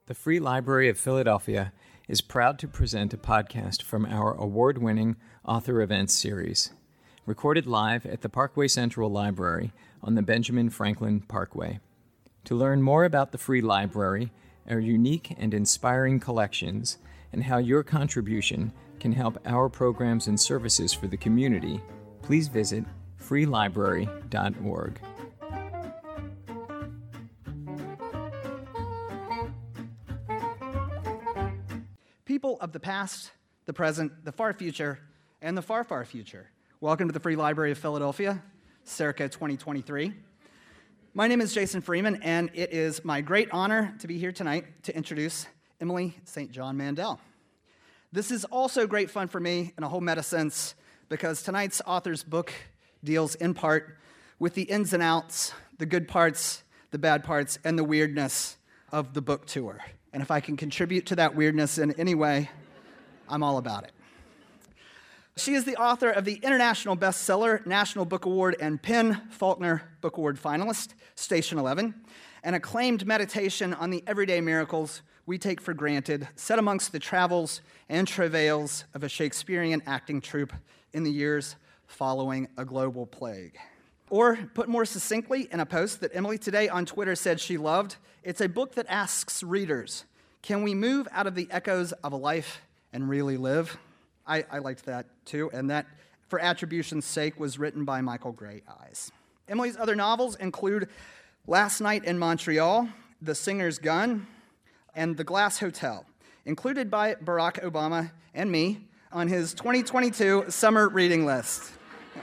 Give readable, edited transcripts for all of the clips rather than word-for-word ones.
The Free Library of Philadelphia is proud to present a podcast from our award-winning Author Events series, recorded live at the Parkway Central Library on the Benjamin Franklin Parkway. To learn more about the Free Library, our unique and inspiring collections, and how your contribution can help our programs and services for the community, please visit freelibrary.org. People of the past, the present, the far future, and the far, far future. Welcome to the Free Library of Philadelphia, circa 2023. My name is Jason Freeman, and it is my great honor to be here tonight to introduce Emily St. John Mandel. This is also great fun for me in a whole meta sense because tonight's author's book deals in part with the ins and outs, the good parts, the bad parts, and the weirdness of the book tour. And if I can contribute to that weirdness in any way, I'm all about it. She is the author of the international bestseller, National Book Award and PEN/Faulkner Book Award finalist, Station 11, an acclaimed meditation on the everyday miracles we take for granted, set amongst the travels and travails of a Shakespearean acting troupe in the years following a global plague. Or, put more succinctly, in a post that Emily today on Twitter said she loved, it's a book that asks readers, can we move out of the echoes of a life and really live? I liked that too, and that, for attribution's sake, was written by Michael Gray Eyes. Emily's other novels include Last Night in Montreal, The Singer's Gun, and The Glass Hotel, included by Barack Obama and me on his 2022 summer reading list.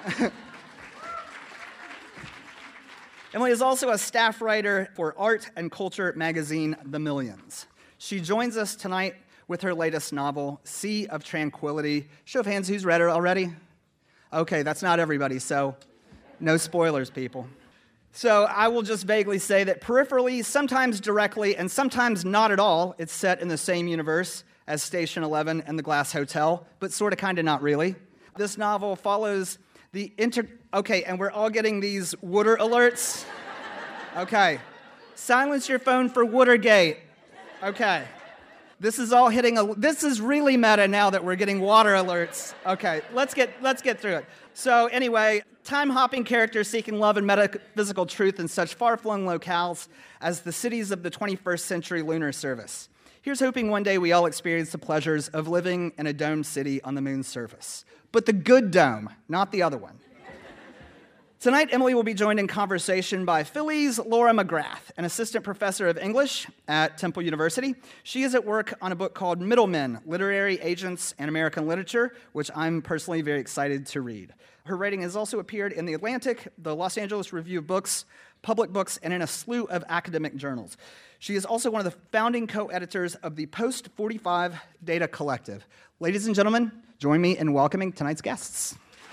Emily is also a staff writer for art and culture magazine, The Millions. She joins us tonight with her latest novel, Sea of Tranquility. Show of hands, who's read it already? Okay, that's not everybody, so no spoilers, people. So I will just vaguely say that peripherally, sometimes directly, and sometimes not at all, it's set in the same universe as Station 11 and The Glass Hotel, but sort of, kind of, not really. This novel follows the Okay, and we're all getting these Wooder alerts. Okay. Silence your phone for Woodergate. Okay. This is all hitting this is really meta now that we're getting water alerts. Okay, let's get through it. So anyway, time-hopping characters seeking love and metaphysical truth in such far-flung locales as the cities of the 21st century lunar service. Here's hoping one day we all experience the pleasures of living in a domed city on the moon's surface. But the good dome, not the other one. Tonight, Emily will be joined in conversation by Philly's Laura McGrath, an assistant professor of English at Temple University. She is at work on a book called Middlemen, Literary Agents and American Literature, which I'm personally very excited to read. Her writing has also appeared in The Atlantic, the Los Angeles Review of Books, Public Books, and in a slew of academic journals. She is also one of the founding co-editors of the Post-45 Data Collective. Ladies and gentlemen, join me in welcoming tonight's guests.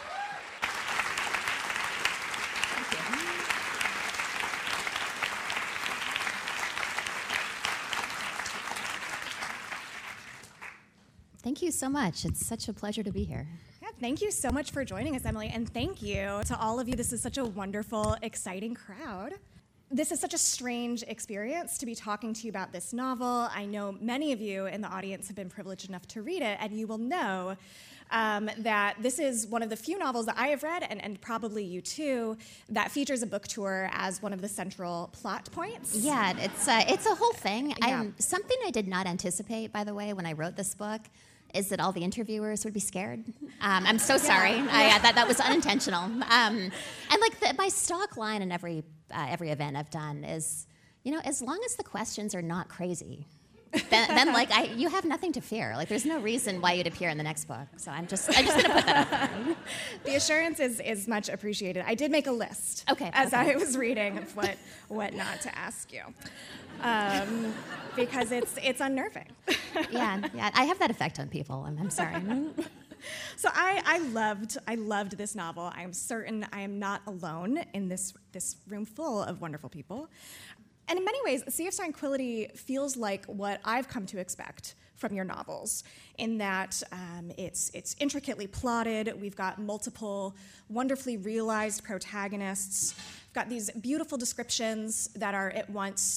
Thank you so much. It's such a pleasure to be here. Yeah, thank you so much for joining us, Emily, and thank you to all of you. This is such a wonderful, exciting crowd. This is such a strange experience to be talking to you about this novel. I know many of you in the audience have been privileged enough to read it, and you will know that this is one of the few novels that I have read, and probably you too, that features a book tour as one of the central plot points. Yeah, it's a whole thing. Yeah. Something I did not anticipate, by the way, when I wrote this book, is that all the interviewers would be scared. I'm so sorry. That was unintentional. And my stock line in every event I've done is, as long as the questions are not crazy, then you have nothing to fear. Like, there's no reason why you'd appear in the next book. So I'm just gonna put that up there. The assurance is much appreciated. I did make a list I was reading of what not to ask you. Because it's unnerving. yeah, I have that effect on people. I'm sorry. So I loved this novel. I am certain I am not alone in this room full of wonderful people. And in many ways, Sea of Tranquility feels like what I've come to expect from your novels, in that it's intricately plotted. We've got multiple wonderfully realized protagonists. We've got these beautiful descriptions that are at once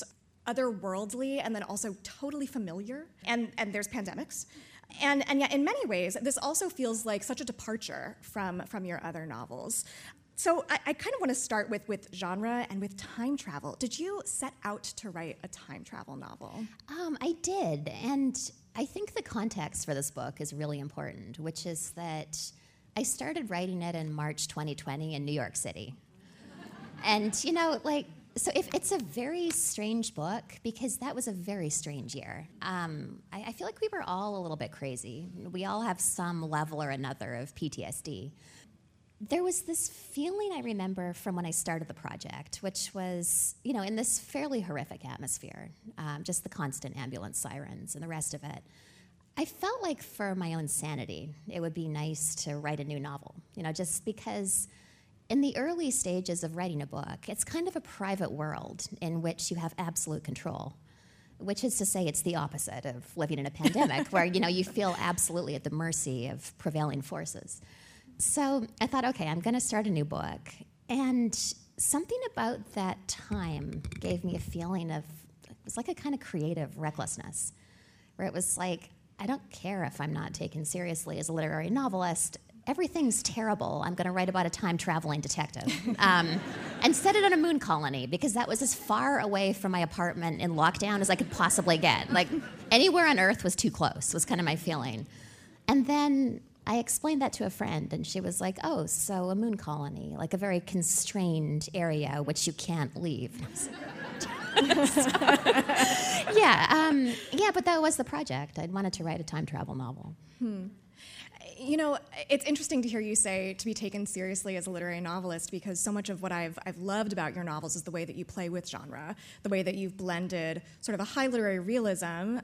otherworldly and then also totally familiar. And there's pandemics. And yet, in many ways, this also feels like such a departure from your other novels. So I kind of want to start with genre and with time travel. Did you set out to write a time travel novel? I did, and I think the context for this book is really important, which is that I started writing it in March 2020 in New York City. And, so if it's a very strange book because that was a very strange year. I feel like we were all a little bit crazy. We all have some level or another of PTSD. There was this feeling I remember from when I started the project, which was, in this fairly horrific atmosphere, just the constant ambulance sirens and the rest of it. I felt like for my own sanity, it would be nice to write a new novel, just because in the early stages of writing a book, it's kind of a private world in which you have absolute control, which is to say it's the opposite of living in a pandemic where, you feel absolutely at the mercy of prevailing forces. So I thought, okay, I'm going to start a new book. And something about that time gave me a feeling of, it was like a kind of creative recklessness, where it was like, I don't care if I'm not taken seriously as a literary novelist. Everything's terrible. I'm going to write about a time-traveling detective. And set it on a moon colony, because that was as far away from my apartment in lockdown as I could possibly get. Like, anywhere on Earth was too close, was kind of my feeling. And then I explained that to a friend, and she was like, oh, so a moon colony, like a very constrained area which you can't leave. Yeah, but that was the project. I wanted to write a time travel novel. It's interesting to hear you say to be taken seriously as a literary novelist, because so much of what I've loved about your novels is the way that you play with genre, the way that you've blended sort of a high literary realism.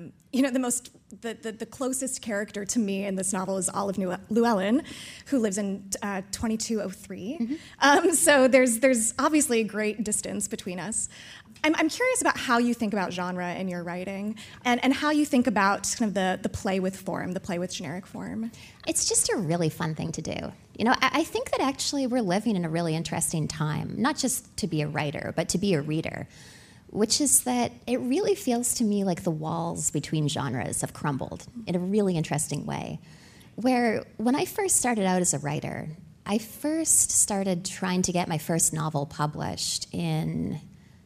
The closest character to me in this novel is Olive Llewellyn, who lives in 2203. So there's obviously a great distance between us. I'm curious about how you think about genre in your writing and how you think about kind of the play with form, the play with generic form. It's just a really fun thing to do. I think that actually we're living in a really interesting time, not just to be a writer, but to be a reader, which is that it really feels to me like the walls between genres have crumbled in a really interesting way. Where when I first started out as a writer, I first started trying to get my first novel published in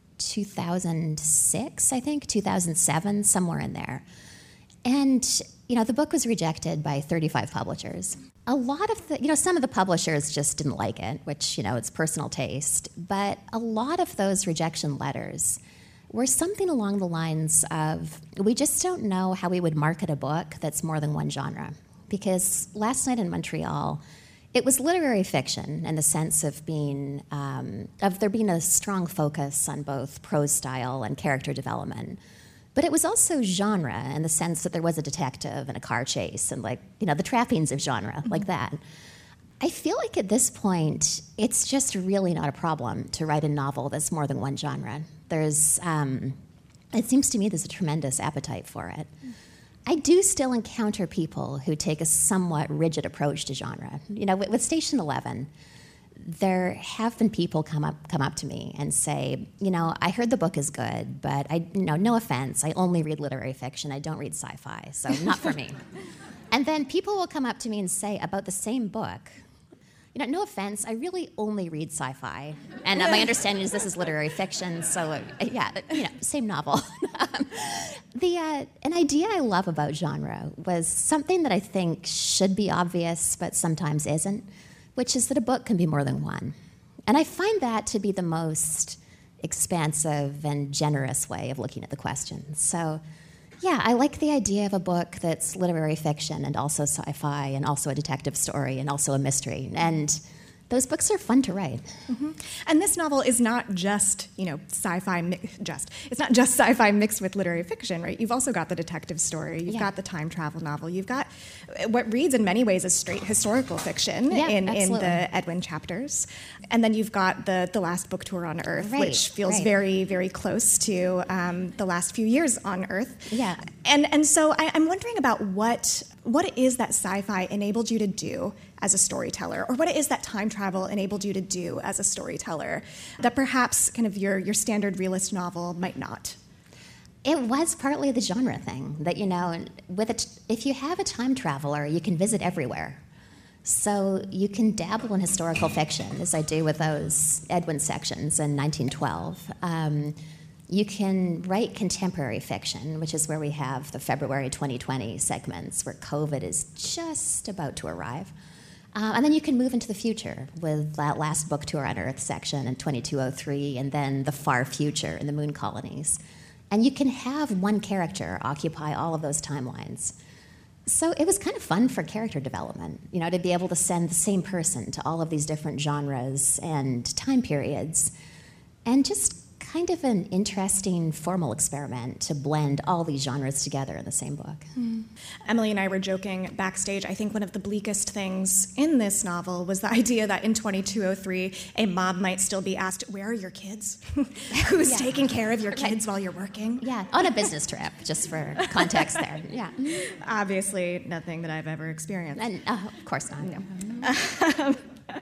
2006, I think, 2007, somewhere in there. And, the book was rejected by 35 publishers. A lot of some of the publishers just didn't like it, which, it's personal taste. But a lot of those rejection letters were something along the lines of, we just don't know how we would market a book that's more than one genre. Because last night in Montreal, it was literary fiction in the sense of there being a strong focus on both prose style and character development. But it was also genre in the sense that there was a detective and a car chase and the trappings of genre, like that. I feel like at this point, it's just really not a problem to write a novel that's more than one genre. It seems to me there's a tremendous appetite for it. I do still encounter people who take a somewhat rigid approach to genre. With Station 11, there have been people come up to me and say, I heard the book is good, but no offense, I only read literary fiction. I don't read sci-fi, so not for me. And then people will come up to me and say about the same book, no offense, I really only read sci-fi. And my understanding is this is literary fiction, so same novel. An idea I love about genre was something that I think should be obvious, but sometimes isn't, which is that a book can be more than one. And I find that to be the most expansive and generous way of looking at the question. So, I like the idea of a book that's literary fiction and also sci-fi and also a detective story and also a mystery. And those books are fun to write. Mm-hmm. And this novel is not just, sci-fi, it's not just sci-fi mixed with literary fiction, right? You've also got the detective story. You've got the time travel novel. You've got what reads in many ways as straight historical fiction in the Edwin chapters. And then you've got the last book tour on Earth, which feels very, very close to the last few years on Earth. Yeah. And so I'm wondering about what it is that sci-fi enabled you to do as a storyteller, or what it is that time travel enabled you to do as a storyteller that perhaps kind of your standard realist novel might not. It was partly the genre thing that, if you have a time traveler, you can visit everywhere. So you can dabble in historical fiction, as I do with those Edwin sections in 1912. You can write contemporary fiction, which is where we have the February 2020 segments, where COVID is just about to arrive. And then you can move into the future with that last book tour on Earth section in 2203, and then the far future in the moon colonies. And you can have one character occupy all of those timelines. So it was kind of fun for character development, to be able to send the same person to all of these different genres and time periods, and just kind of an interesting formal experiment to blend all these genres together in the same book. Emily and I were joking backstage. I think one of the bleakest things in this novel was the idea that in 2203, a mom might still be asked, "Where are your kids? Who's taking care of your kids while you're working?" Yeah, on a business trip, just for context there. Yeah. Obviously, nothing that I've ever experienced. And of course not. No.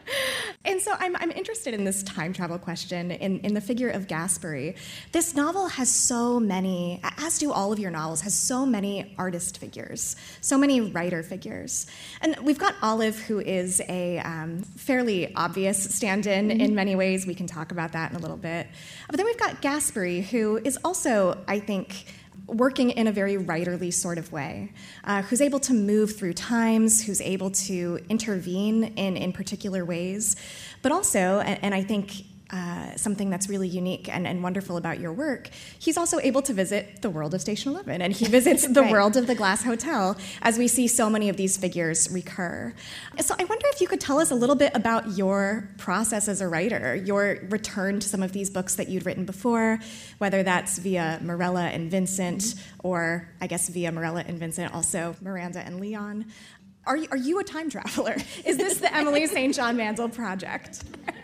And so I'm interested in this time travel question in the figure of Gasperi. This novel has so many, as do all of your novels, has so many artist figures, so many writer figures. And we've got Olive, who is a fairly obvious stand-in in many ways. We can talk about that in a little bit. But then we've got Gasperi, who is also, I think, working in a very writerly sort of way, who's able to move through times, who's able to intervene in particular ways, but also, and I think something that's really unique and wonderful about your work, he's also able to visit the world of Station 11, and he visits the world of the Glass Hotel, as we see so many of these figures recur. So I wonder if you could tell us a little bit about your process as a writer, your return to some of these books that you'd written before, whether that's via Morella and Vincent, or I guess via Morella and Vincent, also Miranda and Leon. Are you a time traveler? Is this the Emily St. John Mandel project?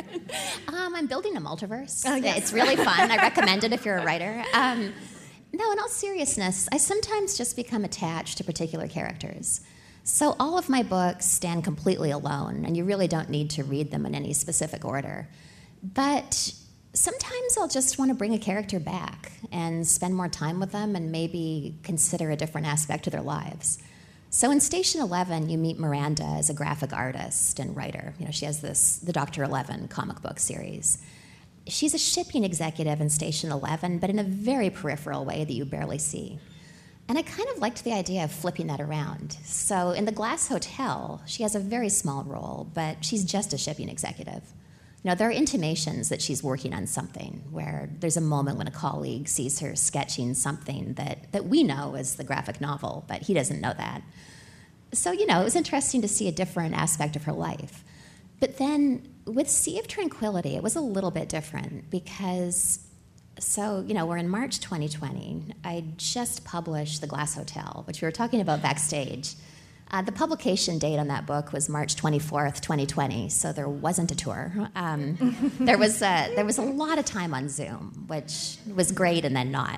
I'm building a multiverse. Oh, yes. It's really fun. I recommend it if you're a writer. No, in all seriousness, I sometimes just become attached to particular characters. So all of my books stand completely alone, and you really don't need to read them in any specific order. But sometimes I'll just want to bring a character back and spend more time with them and maybe consider a different aspect of their lives. So in Station 11, you meet Miranda as a graphic artist and writer. She has the Dr. 11 comic book series. She's a shipping executive in Station 11, but in a very peripheral way that you barely see. And I kind of liked the idea of flipping that around. So in the Glass Hotel, she has a very small role, but she's just a shipping executive. There are intimations that she's working on something, where there's a moment when a colleague sees her sketching something that we know as the graphic novel, but he doesn't know that. So, it was interesting to see a different aspect of her life. But then with Sea of Tranquility, it was a little bit different because, we're in March 2020. I just published The Glass Hotel, which we were talking about backstage. The publication date on that book was March 24th, 2020, so there wasn't a tour. There was a lot of time on Zoom, which was great and then not.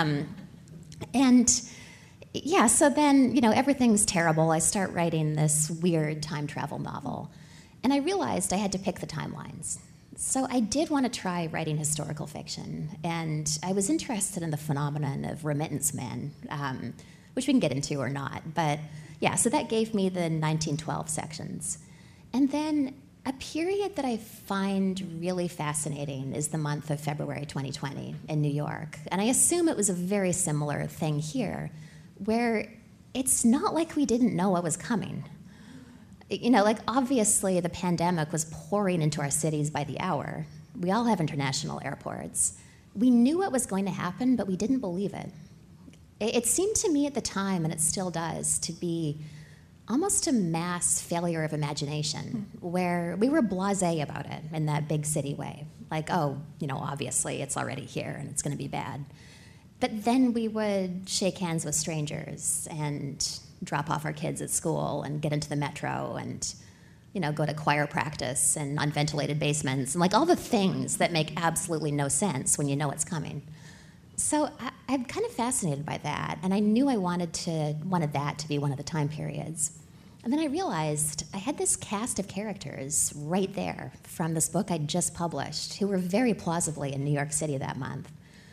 So then, everything's terrible. I start writing this weird time travel novel, and I realized I had to pick the timelines. So I did want to try writing historical fiction, and I was interested in the phenomenon of remittance men, which we can get into or not, but yeah, so that gave me the 1912 sections. And then a period that I find really fascinating is the month of February 2020 in New York. And I assume it was a very similar thing here, where it's not like we didn't know what was coming. Obviously the pandemic was pouring into our cities by the hour. We all have international airports. We knew what was going to happen, but we didn't believe it. It seemed to me at the time, and it still does, to be almost a mass failure of imagination, where we were blasé about it in that big city way. Like, obviously it's already here and it's going to be bad. But then we would shake hands with strangers and drop off our kids at school and get into the metro and, go to choir practice and unventilated basements and all the things that make absolutely no sense when you know it's coming. So I'm kind of fascinated by that, and I knew I wanted that to be one of the time periods. And then I realized I had this cast of characters right there from this book I'd just published who were very plausibly in New York City that month.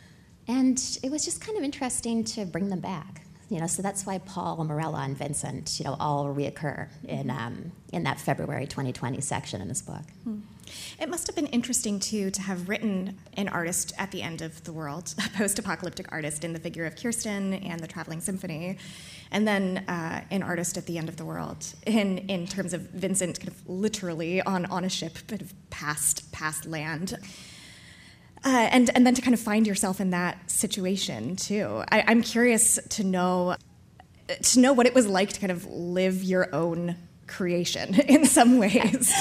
And it was just kind of interesting to bring them back. So that's why Paul, Morella, and Vincent, all reoccur in that February 2020 section in this book. It must have been interesting, too, to have written an artist at the end of the world, a post-apocalyptic artist in the figure of Kirsten and the Traveling Symphony, and then an artist at the end of the world in terms of Vincent kind of literally on a ship, bit of past land. And then to kind of find yourself in that situation, too. I'm curious to know what it was like to kind of live your own creation in some ways.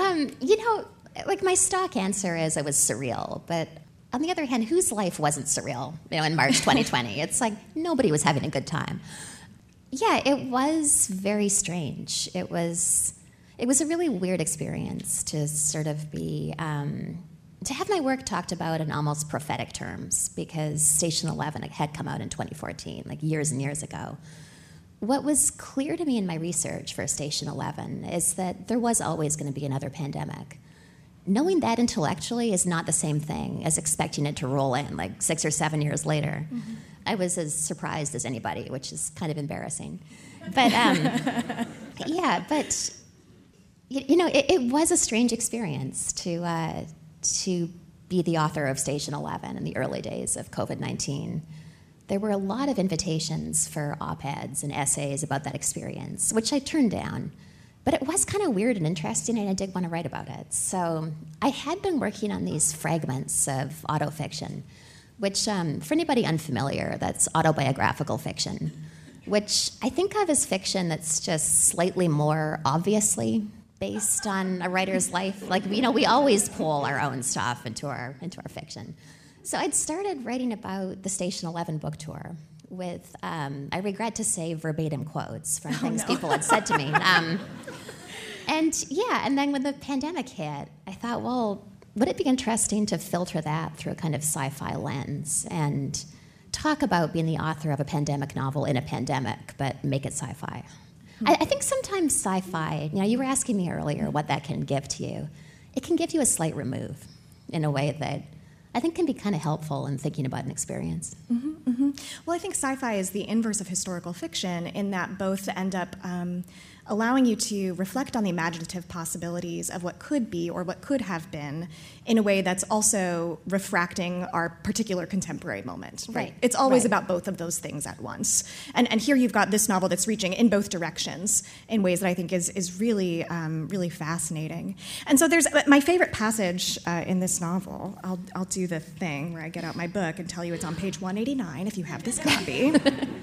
My stock answer is it was surreal. But on the other hand, whose life wasn't surreal, in March 2020? It's like nobody was having a good time. Yeah, it was very strange. It was a really weird experience to sort of be... to have my work talked about in almost prophetic terms, because Station 11 had come out in 2014, like years and years ago. What was clear to me in my research for Station 11 is that there was always going to be another pandemic. Knowing that intellectually is not the same thing as expecting it to roll in like 6 or 7 years later. Mm-hmm. I was as surprised as anybody, which is kind of embarrassing. But it was a strange experience to be the author of Station 11 in the early days of COVID-19. There were a lot of invitations for op-eds and essays about that experience, which I turned down. But it was kind of weird and interesting, and I did want to write about it. So I had been working on these fragments of autofiction, which, for anybody unfamiliar, that's autobiographical fiction, which I think of as fiction that's just slightly more obviously based on a writer's life. Like, we always pull our own stuff into our fiction. So I'd started writing about the Station 11 book tour with, I regret to say, verbatim quotes from things people had said to me. And then when the pandemic hit, I thought, well, would it be interesting to filter that through a kind of sci-fi lens and talk about being the author of a pandemic novel in a pandemic, but make it sci-fi? I think sometimes sci-fi, you were asking me earlier what that can give to you. It can give you a slight remove in a way that I think can be kind of helpful in thinking about an experience. Mm-hmm, mm-hmm. Well, I think sci-fi is the inverse of historical fiction in that both end up allowing you to reflect on the imaginative possibilities of what could be or what could have been in a way that's also refracting our particular contemporary moment. Right. It's always about both of those things at once. And here you've got this novel that's reaching in both directions in ways that I think is really, really fascinating. And so there's my favorite passage in this novel. I'll do the thing where I get out my book and tell you it's on page 189 if you have this copy.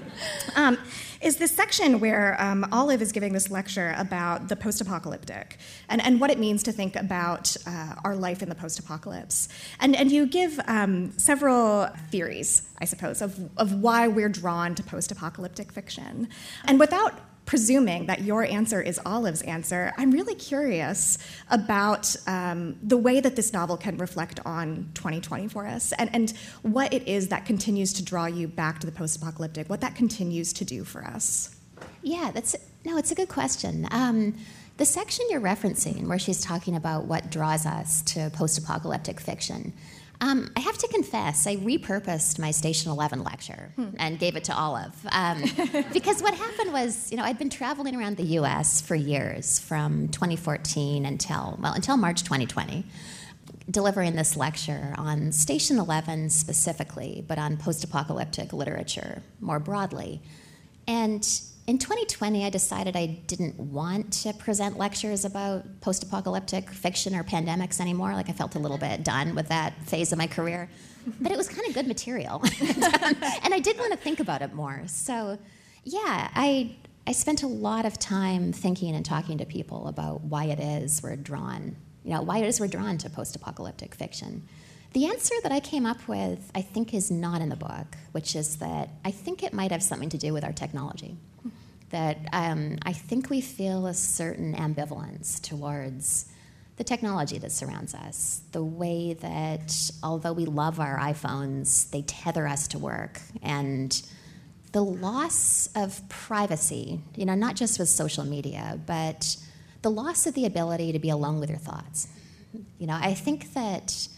Is this section where Olive is giving this lecture about the post-apocalyptic and what it means to think about our life in the post-apocalypse. And you give several theories, I suppose, of why we're drawn to post-apocalyptic fiction. And without presuming that your answer is Olive's answer, I'm really curious about the way that this novel can reflect on 2020 for us and what it is that continues to draw you back to the post-apocalyptic, what that continues to do for us. Yeah, it's a good question. The section you're referencing, where she's talking about what draws us to post-apocalyptic fiction, I have to confess, I repurposed my Station 11 lecture and gave it to Olive. Because what happened was, I'd been traveling around the U.S. for years, from 2014 until March 2020, delivering this lecture on Station 11 specifically, but on post-apocalyptic literature more broadly. And in 2020, I decided I didn't want to present lectures about post-apocalyptic fiction or pandemics anymore. Like, I felt a little bit done with that phase of my career. But it was kind of good material. And I did want to think about it more. So, yeah, I spent a lot of time thinking and talking to people about why it is we're drawn to post-apocalyptic fiction. The answer that I came up with, I think, is not in the book, which is that I think it might have something to do with our technology. That I think we feel a certain ambivalence towards the technology that surrounds us, the way that, although we love our iPhones, they tether us to work, and the loss of privacy, not just with social media, but the loss of the ability to be alone with your thoughts. I think that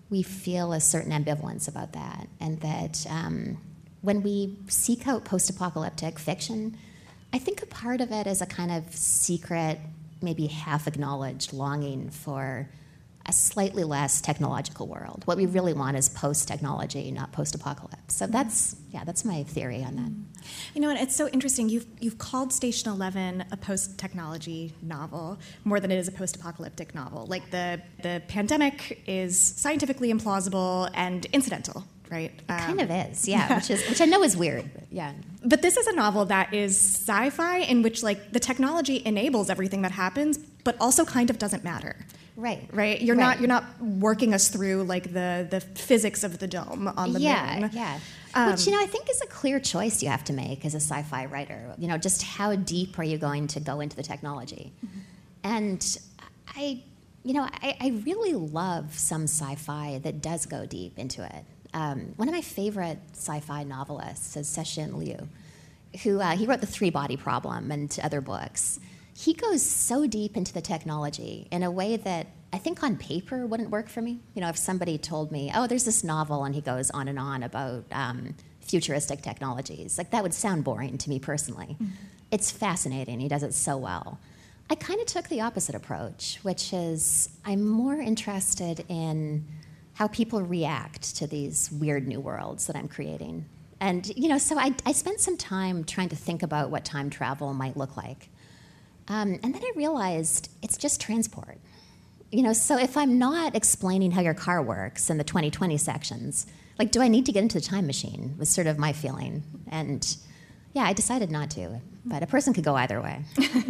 we feel a certain ambivalence about that, and that when we seek out post-apocalyptic fiction, I think a part of it is a kind of secret, maybe half-acknowledged longing for a slightly less technological world. What we really want is post-technology, not post-apocalypse. So that's my theory on that. You know, and it's so interesting. You've called Station 11 a post-technology novel more than it is a post-apocalyptic novel. Like the pandemic is scientifically implausible and incidental, right? It kind of is, yeah. Which I know is weird, but yeah. But this is a novel that is sci-fi in which like the technology enables everything that happens, but also kind of doesn't matter. Right. You're not working us through like the physics of the dome on the moon. Yeah. Which, I think is a clear choice you have to make as a sci-fi writer. Just how deep are you going to go into the technology? Mm-hmm. And I really love some sci-fi that does go deep into it. One of my favorite sci-fi novelists is Cixin Liu, who he wrote The Three-Body Problem and other books. He goes so deep into the technology in a way that I think on paper wouldn't work for me. If somebody told me, oh, there's this novel and he goes on and on about futuristic technologies, like that would sound boring to me personally. Mm-hmm. It's fascinating. He does it so well. I kind of took the opposite approach, which is I'm more interested in how people react to these weird new worlds that I'm creating. And, so I spent some time trying to think about what time travel might look like. And then I realized it's just transport. So if I'm not explaining how your car works in the 2020 sections, like, do I need to get into the time machine? Was sort of my feeling. And yeah, I decided not to, but a person could go either way.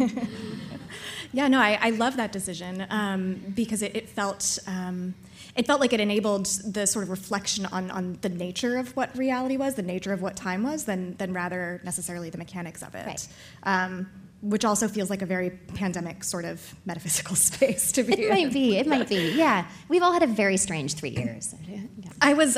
Yeah, no, I love that decision because it felt like it enabled the sort of reflection on the nature of what reality was, the nature of what time was, than rather necessarily the mechanics of it. Right. Which also feels like a very pandemic sort of metaphysical space to be in. It might be, yeah. We've all had a very strange 3 years. Yeah. I was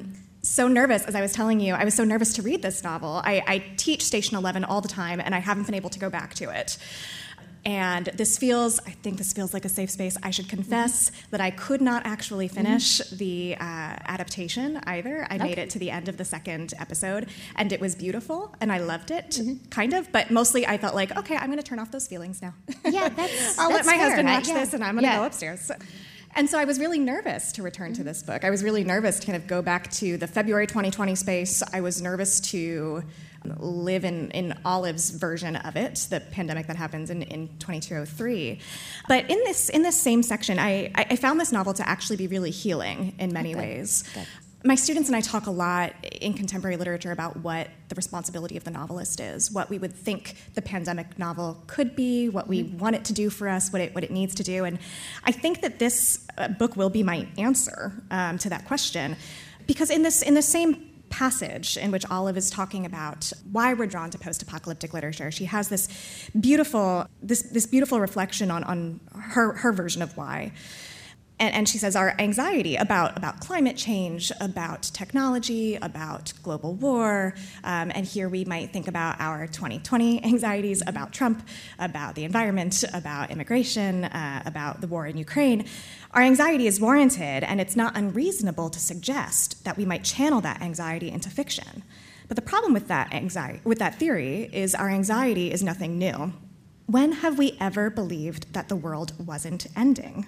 so nervous, as I was telling you, I was so nervous to read this novel. I teach Station 11 all the time, and I haven't been able to go back to it. And I think this feels like a safe space. I should confess that I could not actually finish the adaptation either. I made it to the end of the second episode, and it was beautiful, and I loved it, kind of. But mostly I felt like, okay, I'm going to turn off those feelings now. Yeah, I'll let my fair, husband watch right? this, and I'm going to go upstairs. And so I was really nervous to return to this book. I was really nervous to kind of go back to the February 2020 space. I was nervous to live in Olive's version of it, the pandemic that happens in 2203. But in this same section, I found this novel to actually be really healing in many ways. Good. My students and I talk a lot in contemporary literature about what the responsibility of the novelist is, what we would think the pandemic novel could be, what we want it to do for us, what it needs to do. And I think that this book will be my answer to that question, because in the same passage in which Olive is talking about why we're drawn to post-apocalyptic literature, she has this beautiful reflection on her version of why. And she says our anxiety about climate change, about technology, about global war, and here we might think about our 2020 anxieties about Trump, about the environment, about immigration, about the war in Ukraine. Our anxiety is warranted, and it's not unreasonable to suggest that we might channel that anxiety into fiction. But the problem with that theory is our anxiety is nothing new. When have we ever believed that the world wasn't ending?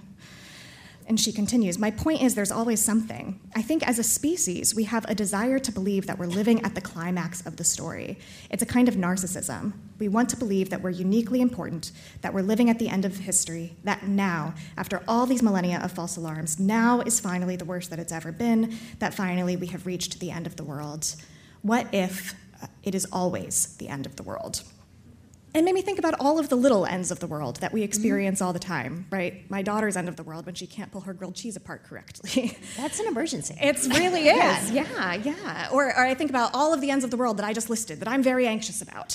And she continues, my point is there's always something. I think as a species, we have a desire to believe that we're living at the climax of the story. It's a kind of narcissism. We want to believe that we're uniquely important, that we're living at the end of history, that now, after all these millennia of false alarms, now is finally the worst that it's ever been, that finally we have reached the end of the world. What if it is always the end of the world? It made me think about all of the little ends of the world that we experience all the time, right? My daughter's end of the world when she can't pull her grilled cheese apart correctly. That's an emergency. It really is, yeah. Or I think about all of the ends of the world that I just listed that I'm very anxious about.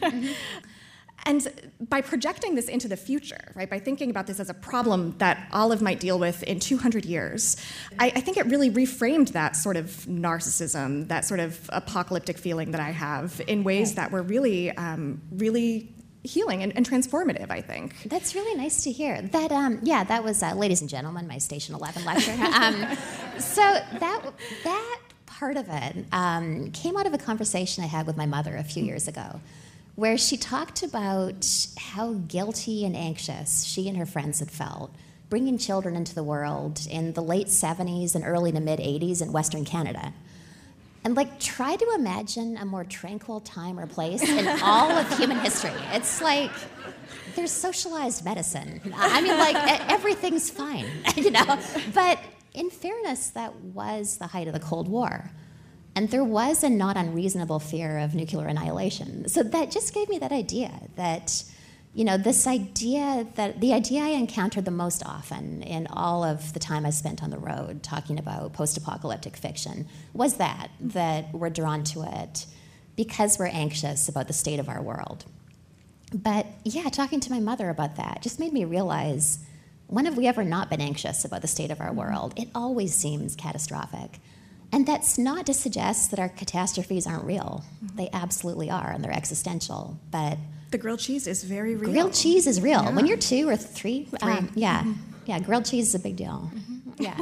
And by projecting this into the future, right, by thinking about this as a problem that Olive might deal with in 200 years, I think it really reframed that sort of narcissism, that sort of apocalyptic feeling that I have in ways that were really, really healing and transformative, I think. That's really nice to hear. That was, ladies and gentlemen, my Station 11 lecture. So that part of it came out of a conversation I had with my mother a few years ago, where she talked about how guilty and anxious she and her friends had felt bringing children into the world in the late 70s and early to mid 80s in Western Canada. And like, try to imagine a more tranquil time or place in all of human history. It's like there's socialized medicine. I mean, like, everything's fine, you know? But in fairness, that was the height of the Cold War. And there was a not unreasonable fear of nuclear annihilation. So that just gave me that idea that, you know, the idea I encountered the most often in all of the time I spent on the road talking about post-apocalyptic fiction was that we're drawn to it because we're anxious about the state of our world. But yeah, talking to my mother about that just made me realize, when have we ever not been anxious about the state of our world? It always seems catastrophic. And that's not to suggest that our catastrophes aren't real. They absolutely are, and they're existential. But the grilled cheese is very real. Grilled cheese is real. Yeah. When you're 2 or 3, yeah, grilled cheese is a big deal. Yeah.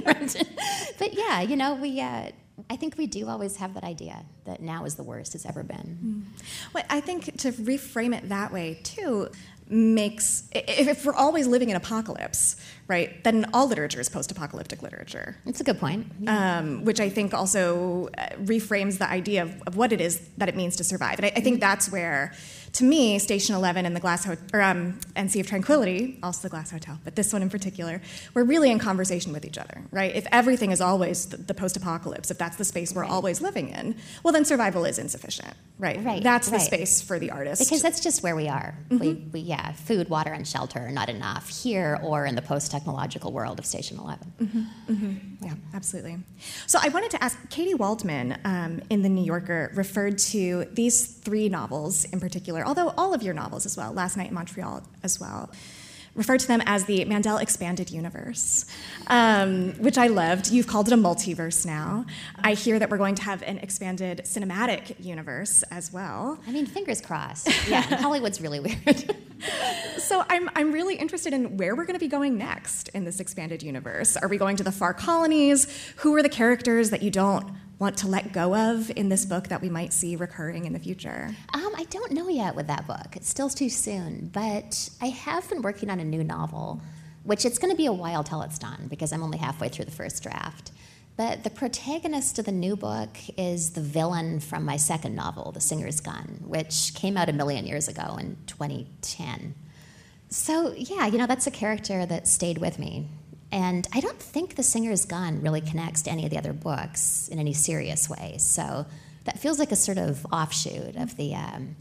But yeah, you know, I think we do always have that idea that now is the worst it's ever been. Well, I think to reframe it that way, too, makes, if we're always living in apocalypse, right, then all literature is post-apocalyptic literature. That's a good point. Which I think also reframes the idea of what it is that it means to survive. And I think that's where, to me, Station 11 and the Glass and Sea of Tranquility, also the Glass Hotel, but this one in particular, we're really in conversation with each other, right? If everything is always the post-apocalypse, if that's the space we're always living in, well, then survival is insufficient, right? That's the space for the artist. Because that's just where we are. Food, water, and shelter are not enough here or in the post-technological world of Station 11. Yeah, absolutely. So I wanted to ask, Katie Waldman in The New Yorker referred to these 3 novels in particular, although all of your novels as well, Last Night in Montreal as well, referred to them as the Mandel Expanded Universe, which I loved. You've called it a multiverse now. I hear that we're going to have an expanded cinematic universe as well. I mean, fingers crossed. Yeah, Hollywood's really weird. So I'm really interested in where we're going to be going next in this expanded universe. Are we going to the far colonies? Who are the characters that you don't want to let go of in this book that we might see recurring in the future? I don't know yet with that book. It's still too soon. But I have been working on a new novel, which it's going to be a while till it's done because I'm only halfway through the first draft. But the protagonist of the new book is the villain from my second novel, The Singer's Gun, which came out 1 million years ago in 2010. So, yeah, you know, that's a character that stayed with me. And I don't think The Singer's Gun really connects to any of the other books in any serious way. So that feels like a sort of offshoot of the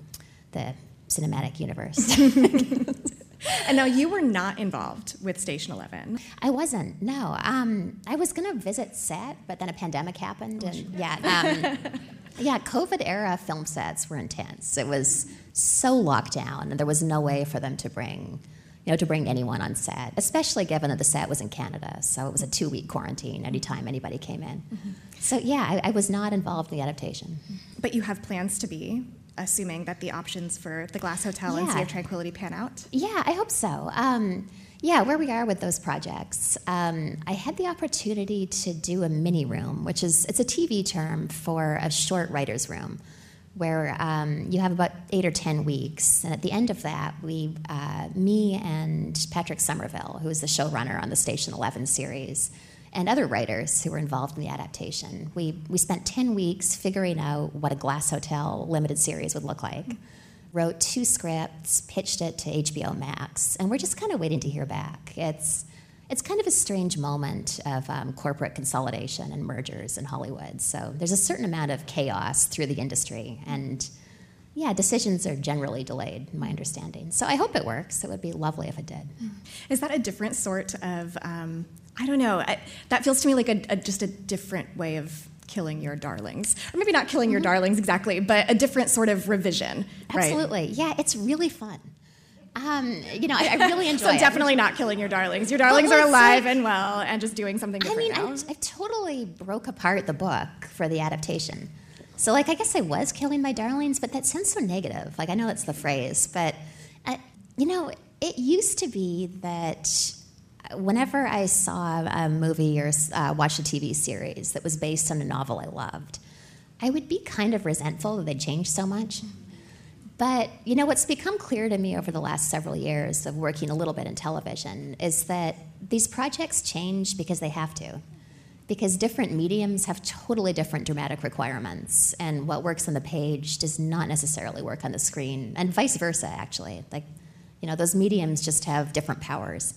cinematic universe. And now you were not involved with Station 11. I wasn't, no. I was going to visit set, but then a pandemic happened. COVID-era film sets were intense. It was so locked down, and there was no way for them to bring anyone on set, especially given that the set was in Canada. So it was a 2-week quarantine anytime anybody came in. So yeah, I was not involved in the adaptation. But you have plans to be, assuming that the options for the Glass Hotel and Sea of Tranquility pan out? Yeah, I hope so. Where we are with those projects, I had the opportunity to do a mini room, it's a TV term for a short writer's room, where you have about 8 or 10 weeks. And at the end of that, me and Patrick Somerville, who is the showrunner on the Station 11 series, and other writers who were involved in the adaptation, we spent 10 weeks figuring out what a Glass Hotel limited series would look like. Wrote 2 scripts, pitched it to HBO Max, and we're just kind of waiting to hear back. It's kind of a strange moment of corporate consolidation and mergers in Hollywood. So there's a certain amount of chaos through the industry, and yeah, decisions are generally delayed, in my understanding. So I hope it works. It would be lovely if it did. Is that a different sort of, I don't know, that feels to me like just a different way of killing your darlings. Or maybe not killing your darlings exactly, but a different sort of revision, right? Absolutely. Yeah, it's really fun. I really enjoy it. So definitely not killing your darlings. Your darlings are alive and well and just doing something different now. I totally broke apart the book for the adaptation. So, I guess I was killing my darlings, but that sounds so negative. I know that's the phrase, but, it used to be that whenever I saw a movie or watched a TV series that was based on a novel I loved, I would be kind of resentful that they'd changed so much. But, what's become clear to me over the last several years of working a little bit in television is that these projects change because they have to. Because different mediums have totally different dramatic requirements, and what works on the page does not necessarily work on the screen, and vice versa, actually. Those mediums just have different powers.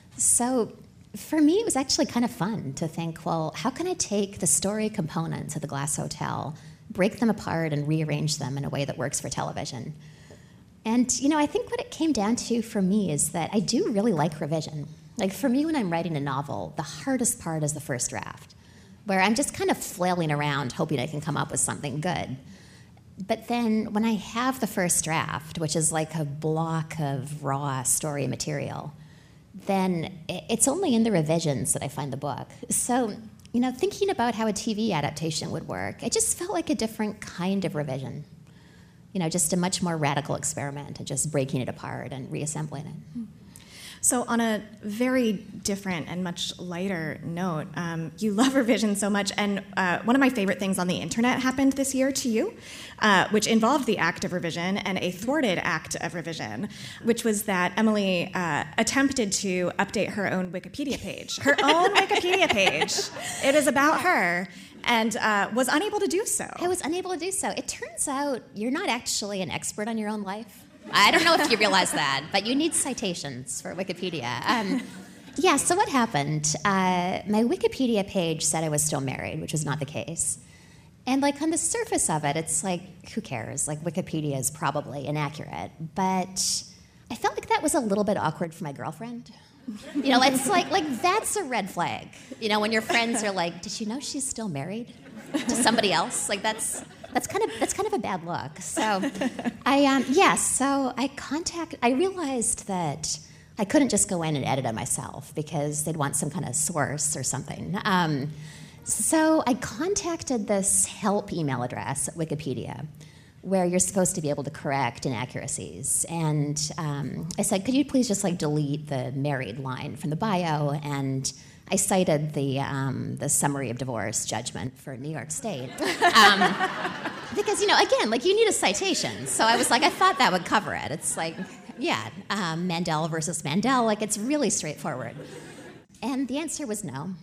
So for me, it was actually kind of fun to think, well, how can I take the story components of The Glass Hotel, break them apart and rearrange them in a way that works for television? And, I think what it came down to for me is that I do really like revision. Like, for me, when I'm writing a novel, the hardest part is the first draft, where I'm just kind of flailing around hoping I can come up with something good. But then when I have the first draft, which is like a block of raw story material, then it's only in the revisions that I find the book. So, thinking about how a TV adaptation would work, it just felt like a different kind of revision. Just a much more radical experiment of just breaking it apart and reassembling it. So on a very different and much lighter note, you love revision so much, and one of my favorite things on the internet happened this year to you, which involved the act of revision and a thwarted act of revision, which was that Emily attempted to update her own Wikipedia page. Her own Wikipedia page. It is about her. And was unable to do so. I was unable to do so. It turns out you're not actually an expert on your own life. I don't know if you realize that, but you need citations for Wikipedia. So what happened? My Wikipedia page said I was still married, which was not the case. And on the surface of it, it's who cares? Wikipedia is probably inaccurate. But I felt like that was a little bit awkward for my girlfriend. It's like that's a red flag. When your friends are like, "Did you know she's still married to somebody else?" That's kind of a bad look. So I realized that I couldn't just go in and edit it myself because they'd want some kind of source or something. So I contacted this help email address at Wikipedia, where you're supposed to be able to correct inaccuracies. And I said, could you please just delete the married line from the bio? And I cited the summary of divorce judgment for New York State. Because, again, you need a citation. So I was I thought that would cover it. It's Mandel versus Mandel. It's really straightforward. And the answer was no.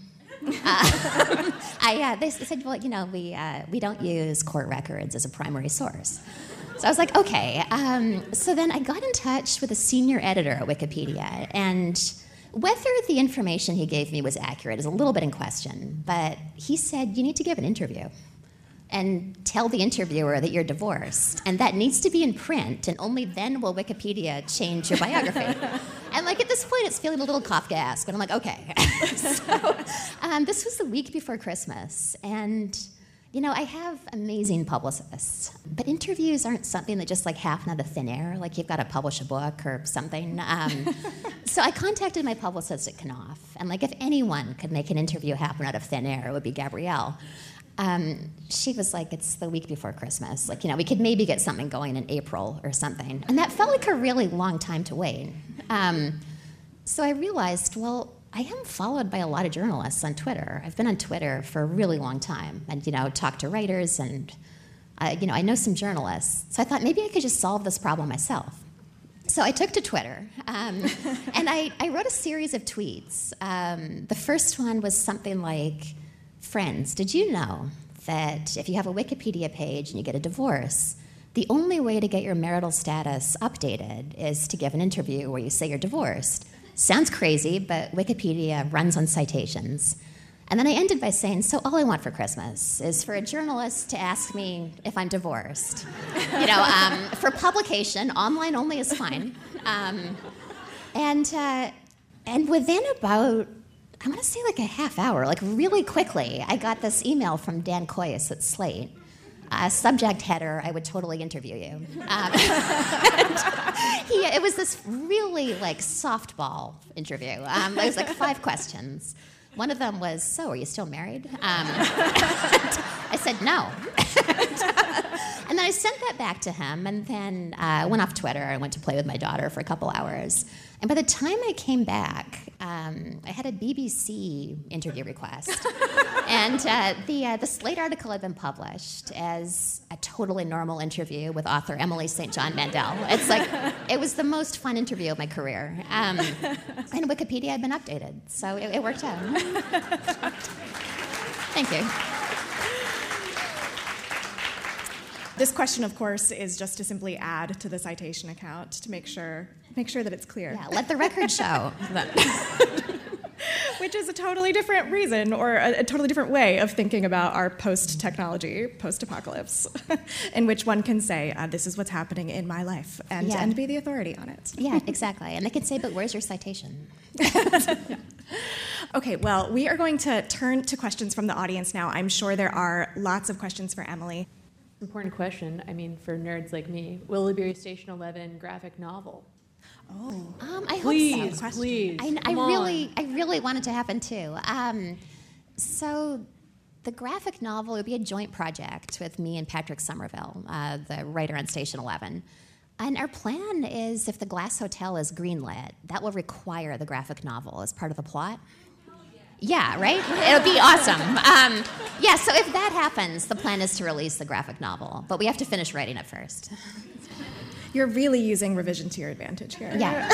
They said, well, we don't use court records as a primary source. So I was like, okay. So then I got in touch with a senior editor at Wikipedia, and whether the information he gave me was accurate is a little bit in question, but he said, you need to give an interview and tell the interviewer that you're divorced, and that needs to be in print, and only then will Wikipedia change your biography. And at this point, it's feeling a little Kafkaesque, but I'm like, okay. So this was the week before Christmas, and I have amazing publicists, but interviews aren't something that just happen out of thin air, you've got to publish a book or something. So I contacted my publicist at Knopf, and if anyone could make an interview happen out of thin air, it would be Gabrielle. She was like, it's the week before Christmas. We could maybe get something going in April or something. And that felt like a really long time to wait. So I realized, well, I am followed by a lot of journalists on Twitter. I've been on Twitter for a really long time and, talk to writers and, I know some journalists. So I thought maybe I could just solve this problem myself. So I took to Twitter, and I wrote a series of tweets. The first one was something like, friends, did you know that if you have a Wikipedia page and you get a divorce, the only way to get your marital status updated is to give an interview where you say you're divorced? Sounds crazy, but Wikipedia runs on citations. And then I ended by saying, so all I want for Christmas is for a journalist to ask me if I'm divorced. For publication, online only is fine. And within about, I want to say a half hour, really quickly, I got this email from Dan Kois at Slate. Subject header, I would totally interview you. It was this really softball interview. It was 5 questions. One of them was, so are you still married? I said no. And then I sent that back to him, and then I went off Twitter. I went to play with my daughter for a couple hours. And by the time I came back, I had a BBC interview request. And the Slate article had been published as a totally normal interview with author Emily St. John Mandel. It's like, it was the most fun interview of my career. And Wikipedia had been updated, so it worked out. Thank you. This question, of course, is just to simply add to the citation account to make sure that it's clear. Yeah, let the record show. Which is a totally different reason or a totally different way of thinking about our post-technology, post-apocalypse, in which one can say, this is what's happening in my life, and be the authority on it. Yeah, exactly. And they can say, but where's your citation? Okay, well, we are going to turn to questions from the audience now. I'm sure there are lots of questions for Emily. Important question, for nerds like me. Will it be a Station 11 graphic novel? I please, hope so. Please, I really want it to happen too. So the graphic novel would be a joint project with me and Patrick Somerville, the writer on Station 11. And our plan is, if the Glass Hotel is greenlit, that will require the graphic novel as part of the plot. Yeah, right? It'll be awesome. So if that happens, the plan is to release the graphic novel, but we have to finish writing it first. You're really using revision to your advantage here. Yeah.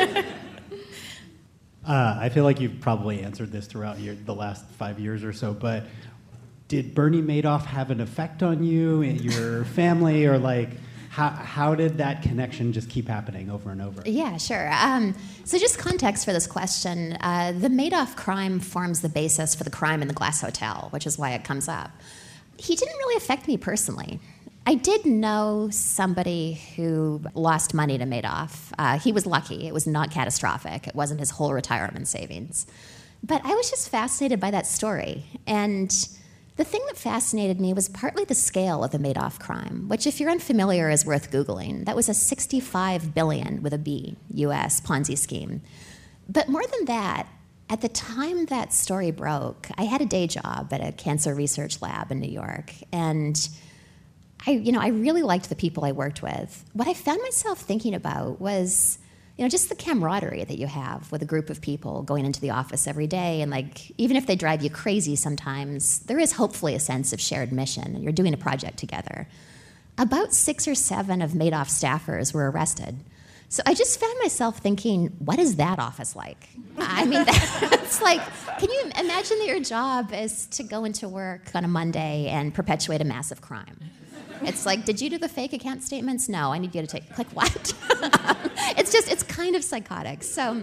I feel like you've probably answered this throughout the last 5 years or so, but did Bernie Madoff have an effect on you and your family, or how did that connection just keep happening over and over? Yeah, sure. So just context for this question. The Madoff crime forms the basis for the crime in the Glass Hotel, which is why it comes up. He didn't really affect me personally. I did know somebody who lost money to Madoff. He was lucky. It was not catastrophic. It wasn't his whole retirement savings. But I was just fascinated by that story. And the thing that fascinated me was partly the scale of the Madoff crime, which, if you're unfamiliar, is worth Googling. That was a $65 billion, with a B, U.S. Ponzi scheme. But more than that, at the time that story broke, I had a day job at a cancer research lab in New York, and I really liked the people I worked with. What I found myself thinking about was, just the camaraderie that you have with a group of people going into the office every day, and even if they drive you crazy sometimes, there is hopefully a sense of shared mission, and you're doing a project together. About 6 or 7 of Madoff staffers were arrested. So I just found myself thinking, what is that office like? That's can you imagine that your job is to go into work on a Monday and perpetuate a massive crime? It's did you do the fake account statements? No, I need you to take, what? It's kind of psychotic. So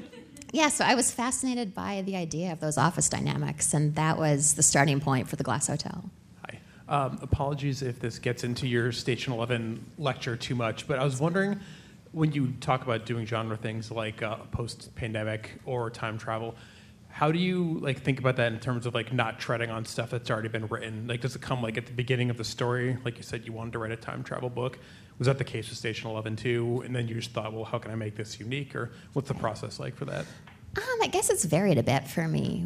I was fascinated by the idea of those office dynamics, and that was the starting point for the Glass Hotel. Hi. Apologies if this gets into your Station 11 lecture too much, but I was wondering, when you talk about doing genre things like post-pandemic or time travel, how do you think about that in terms of not treading on stuff that's already been written? Does it come at the beginning of the story? Like you said, you wanted to write a time travel book. Was that the case with Station 11 too? And then you just thought, well, how can I make this unique? Or what's the process like for that? I guess it's varied a bit for me.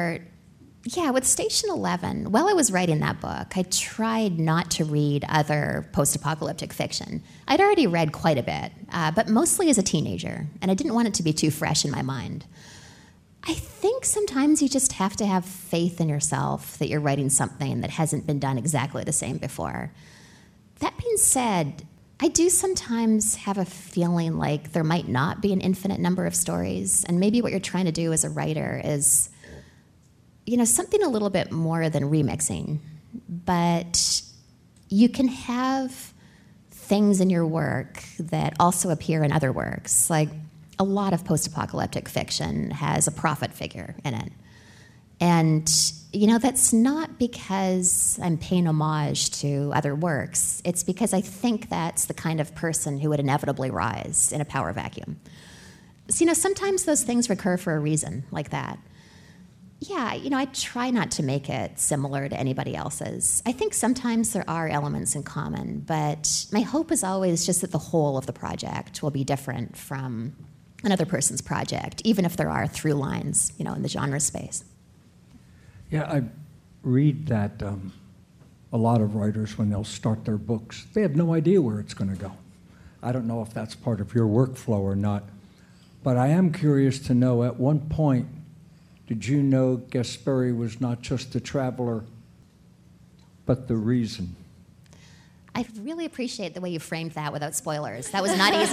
With Station 11, while I was writing that book, I tried not to read other post-apocalyptic fiction. I'd already read quite a bit, but mostly as a teenager, and I didn't want it to be too fresh in my mind. I think sometimes you just have to have faith in yourself that you're writing something that hasn't been done exactly the same before. That being said, I do sometimes have a feeling like there might not be an infinite number of stories, and maybe what you're trying to do as a writer is, something a little bit more than remixing. But you can have things in your work that also appear in other works. A lot of post-apocalyptic fiction has a prophet figure in it. And, that's not because I'm paying homage to other works. It's because I think that's the kind of person who would inevitably rise in a power vacuum. So, sometimes those things recur for a reason like that. Yeah, I try not to make it similar to anybody else's. I think sometimes there are elements in common, but my hope is always just that the whole of the project will be different from another person's project, even if there are through lines, in the genre space. Yeah, I read that a lot of writers, when they'll start their books, they have no idea where it's going to go. I don't know if that's part of your workflow or not, but I am curious to know, at one point, did you know Gasperi was not just a traveler, but the reason? I really appreciate the way you framed that without spoilers. That was not easy.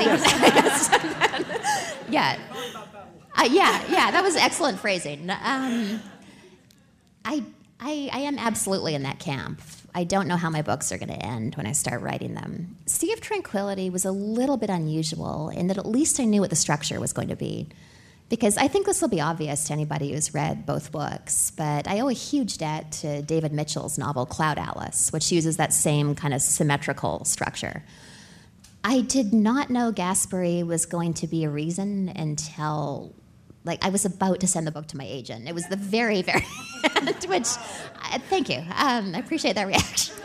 Yeah. Yeah, that was excellent phrasing. I am absolutely in that camp. I don't know how my books are going to end when I start writing them. Sea of Tranquility was a little bit unusual in that at least I knew what the structure was going to be. Because I think this will be obvious to anybody who's read both books, but I owe a huge debt to David Mitchell's novel Cloud Atlas, which uses that same kind of symmetrical structure. I did not know Gasperi was going to be a reason until, I was about to send the book to my agent. It was the very, very end, which, thank you. I appreciate that reaction.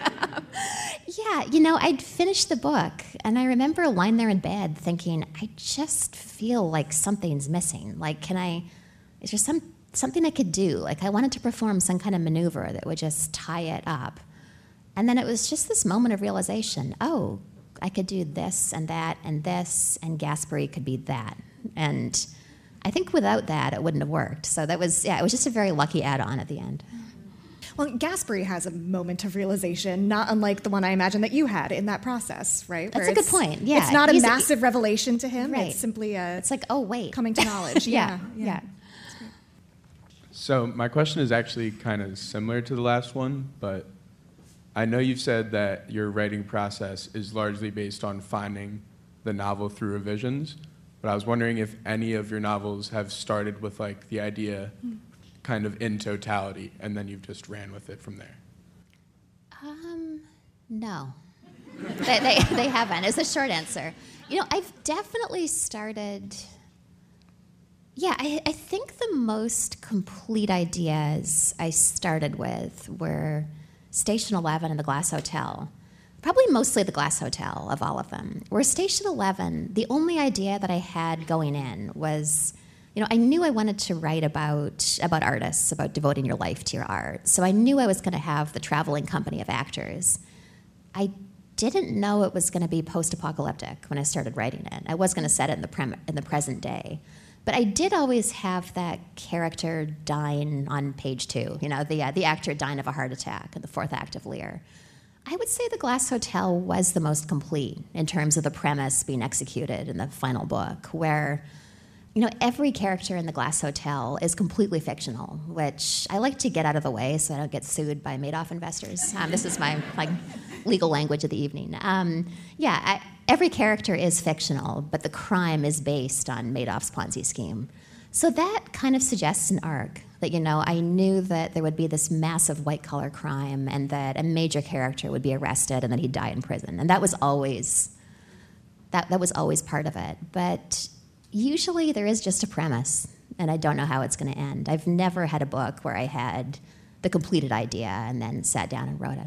Yeah, I'd finished the book, and I remember lying there in bed thinking, I just feel like something's missing. Is there something I could do? I wanted to perform some kind of maneuver that would just tie it up. And then it was just this moment of realization, oh, I could do this and that and this, and Gasperi could be that. And I think without that, it wouldn't have worked. So it was just a very lucky add-on at the end. Well, Gasperi has a moment of realization, not unlike the one I imagine that you had in that process, right? That's a good point, yeah. It's not a massive revelation to him. Right. It's simply it's like, oh, wait. Coming to knowledge. Yeah. So my question is actually kind of similar to the last one, but I know you've said that your writing process is largely based on finding the novel through revisions, but I was wondering if any of your novels have started with the idea kind of in totality, and then you've just ran with it from there. No. They haven't, is the short answer. I've definitely started... Yeah, I think the most complete ideas I started with were Station 11 and The Glass Hotel. Probably mostly The Glass Hotel of all of them. Where Station 11, the only idea that I had going in was... I knew I wanted to write about artists, about devoting your life to your art. So I knew I was going to have the traveling company of actors. I didn't know it was going to be post-apocalyptic when I started writing it. I was going to set it in the present day. But I did always have that character dying on page 2, the actor dying of a heart attack in the 4th act of Lear. I would say The Glass Hotel was the most complete in terms of the premise being executed in the final book, where... every character in The Glass Hotel is completely fictional, which I like to get out of the way so I don't get sued by Madoff investors. This is my legal language of the evening. Every character is fictional, but the crime is based on Madoff's Ponzi scheme. So that kind of suggests an arc that, I knew that there would be this massive white-collar crime and that a major character would be arrested and then he'd die in prison. And that was always part of it. But... usually there is just a premise, and I don't know how it's going to end. I've never had a book where I had the completed idea and then sat down and wrote it.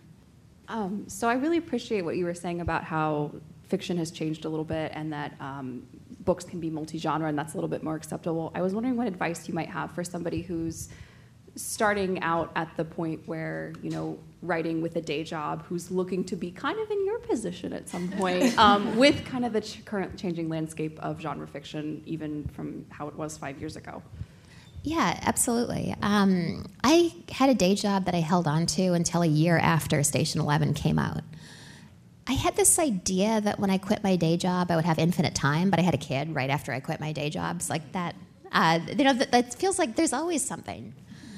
So I really appreciate what you were saying about how fiction has changed a little bit and that books can be multi-genre and that's a little bit more acceptable. I was wondering what advice you might have for somebody who's starting out at the point where, writing with a day job, who's looking to be kind of in your position at some point, with kind of the current changing landscape of genre fiction, even from how it was 5 years ago. Yeah, absolutely. I had a day job that I held on to until a year after Station 11 came out. I had this idea that when I quit my day job, I would have infinite time, but I had a kid right after I quit my day jobs. Like that, that feels like there's always something.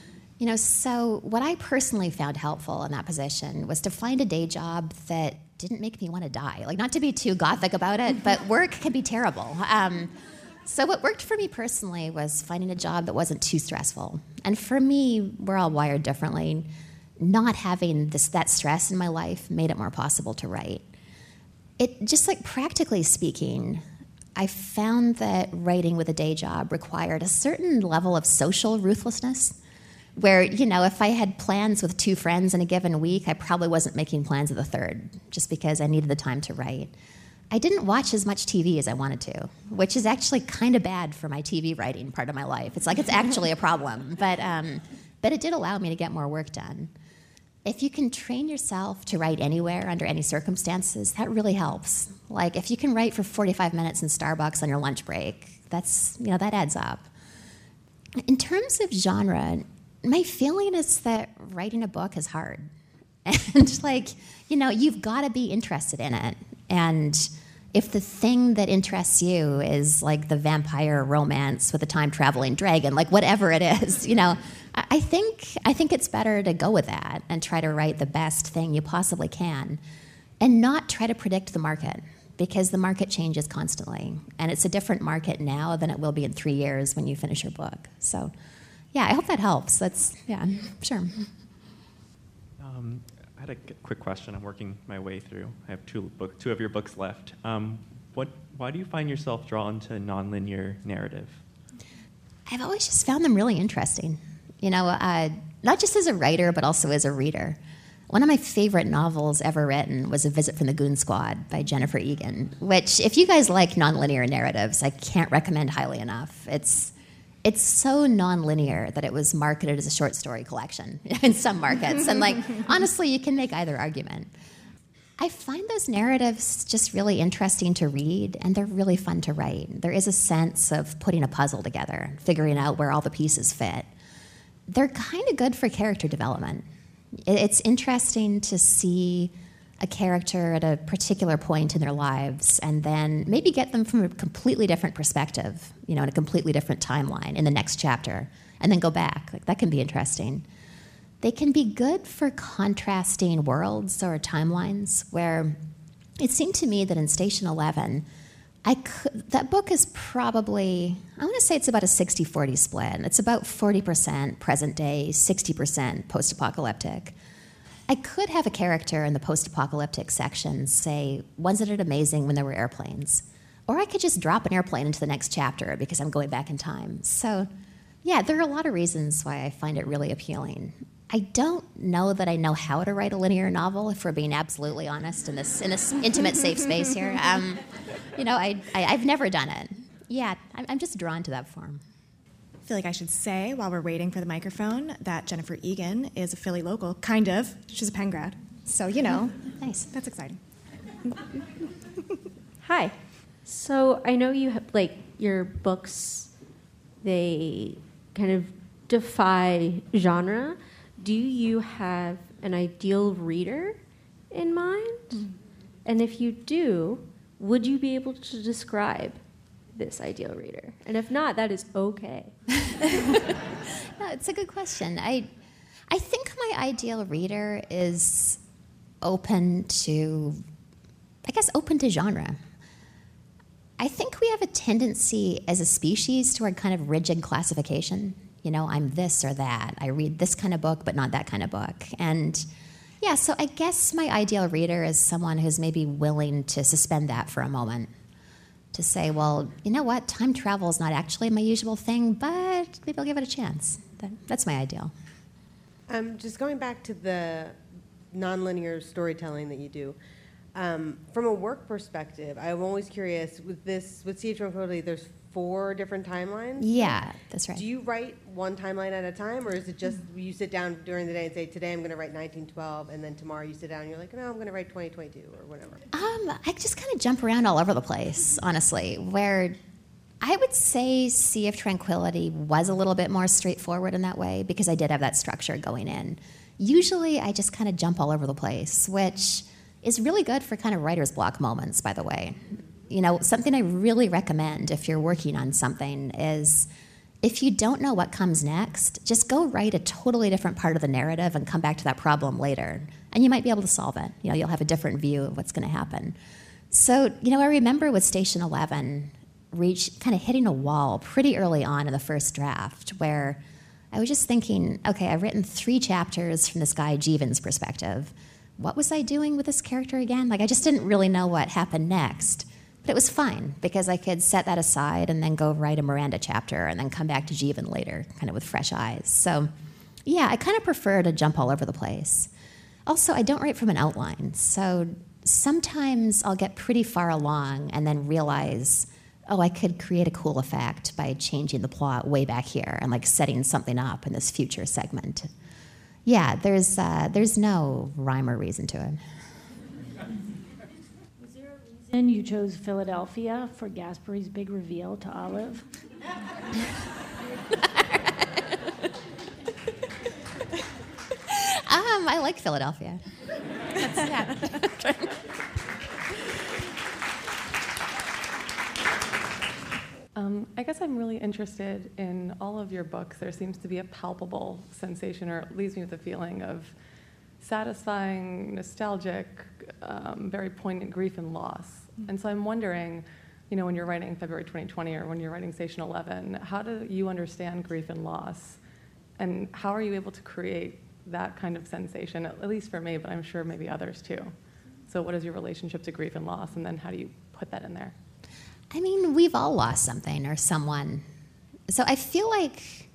So what I personally found helpful in that position was to find a day job that didn't make me want to die. Like, not to be too gothic about it, but work can be terrible. So what worked for me personally was finding a job that wasn't too stressful. And for me, we're all wired differently. Not having that stress in my life made it more possible to write. It just, like, practically speaking, I found that writing with a day job required a certain level of social ruthlessness, where, if I had plans with 2 friends in a given week, I probably wasn't making plans with a third, just because I needed the time to write. I didn't watch as much TV as I wanted to, which is actually kind of bad for my TV writing part of my life. It's like it's actually a problem, but it did allow me to get more work done. if you can train yourself to write anywhere under any circumstances, that really helps. Like if you can write for 45 minutes in Starbucks on your lunch break, that adds up. In terms of genre, my feeling is that writing a book is hard. And you've got to be interested in it. And if the thing that interests you is like the vampire romance with a time-traveling dragon, like whatever it is, I think it's better to go with that and try to write the best thing you possibly can and not try to predict the market, because the market changes constantly. And it's a different market now than it will be in 3 years when you finish your book. So, yeah, I hope that helps. Sure. I had a quick question. I'm working my way through. I have two of your books left. Why do you find yourself drawn to nonlinear narrative? I've always just found them really interesting. Not just as a writer, but also as a reader. One of my favorite novels ever written was A Visit from the Goon Squad by Jennifer Egan, which, if you guys like nonlinear narratives, I can't recommend highly enough. It's so nonlinear that it was marketed as a short story collection in some markets. And honestly, you can make either argument. I find those narratives just really interesting to read, and they're really fun to write. There is a sense of putting a puzzle together, figuring out where all the pieces fit. They're kind of good for character development. It's interesting to see a character at a particular point in their lives and then maybe get them from a completely different perspective, in a completely different timeline in the next chapter, and then go back. That can be interesting. They can be good for contrasting worlds or timelines, where it seemed to me that in Station 11, that book is probably, I want to say it's about a 60-40 split. It's about 40% present day, 60% post-apocalyptic. I could have a character in the post-apocalyptic section say, wasn't it amazing when there were airplanes? Or I could just drop an airplane into the next chapter because I'm going back in time. So, yeah, there are a lot of reasons why I find it really appealing. I don't know that I know how to write a linear novel, if we're being absolutely honest, in this intimate, safe space here. I've never done it. Yeah, I'm just drawn to that form. I feel like I should say, while we're waiting for the microphone, that Jennifer Egan is a Philly local, kind of. She's a Penn grad. So, nice. That's exciting. Hi. So I know you have, your books, they kind of defy genre. Do you have an ideal reader in mind? Mm-hmm. And if you do, would you be able to describe this ideal reader? And if not, that is okay. No, it's a good question. I think my ideal reader is open to genre. I think we have a tendency as a species toward kind of rigid classification. I'm this or that. I read this kind of book, but not that kind of book. And yeah, so I guess my ideal reader is someone who's maybe willing to suspend that for a moment. To say, well, you know what, time travel is not actually my usual thing, but maybe I'll give it a chance. That's my ideal. Just going back to the nonlinear storytelling that you do, from a work perspective, I'm always curious, with Sea of Tranquility, there's 4 different timelines? Yeah, that's right. Do you write one timeline at a time, or is it just you sit down during the day and say, today I'm going to write 1912, and then tomorrow you sit down and you're like, no, I'm going to write 2022 or whatever? I just kind of jump around all over the place, honestly, where I would say Sea of Tranquility was a little bit more straightforward in that way because I did have that structure going in. Usually I just kind of jump all over the place, which is really good for kind of writer's block moments, by the way. Something I really recommend if you're working on something is if you don't know what comes next, just go write a totally different part of the narrative and come back to that problem later. And you might be able to solve it. You'll have a different view of what's going to happen. So, I remember with Station 11 kind of hitting a wall pretty early on in the first draft where I was just thinking, okay, I've written 3 chapters from this guy Jeevan's perspective. What was I doing with this character again? I just didn't really know what happened next. But it was fine because I could set that aside and then go write a Miranda chapter and then come back to Jeevan later, kind of with fresh eyes. So, yeah, I kind of prefer to jump all over the place. Also, I don't write from an outline. So sometimes I'll get pretty far along and then realize, I could create a cool effect by changing the plot way back here and setting something up in this future segment. yeah, there's no rhyme or reason to it. Was there a reason you chose Philadelphia for Gasperi's big reveal to Olive? I like Philadelphia. Yeah. I guess I'm really interested in all of your books. There seems to be a palpable sensation, or it leaves me with a feeling of satisfying, nostalgic, very poignant grief and loss. And so I'm wondering, you know, when you're writing February 2020 or when you're writing Station 11, how do you understand grief and loss? And how are you able to create that kind of sensation, at least for me, but I'm sure maybe others too? So what is your relationship to grief and loss, and then how do you put that in there? I mean, we've all lost something or someone. So I feel like